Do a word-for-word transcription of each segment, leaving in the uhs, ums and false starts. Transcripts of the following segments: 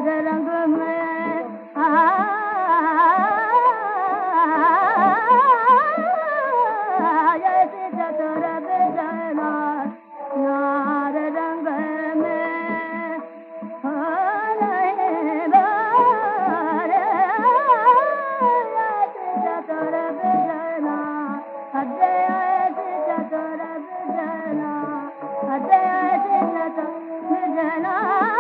रंग में आ चतुर बिजना नार रंग में हो रहे बार चतुर बिजना अद्वैत चतुर बिजना अद्वैत चतुर बिजना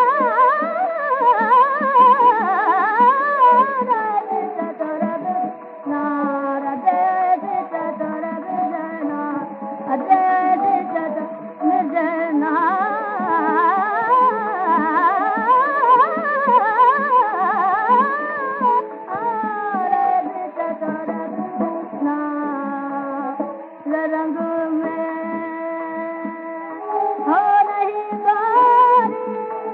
रंग में हो रही बारी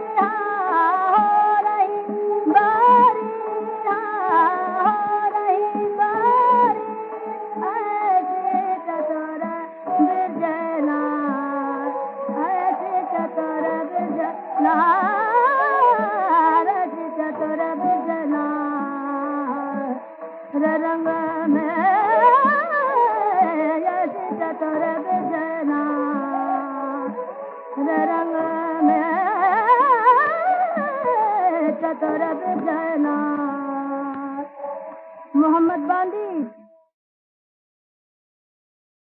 हो रही बारी हो रही बारी ऐसे चतुर बिजना ऐसे चतुर बिजना ऐसे चतुर बिजना रंग में चतुर बिजना रंग में चतुर बिजना मोहम्मद बांदी।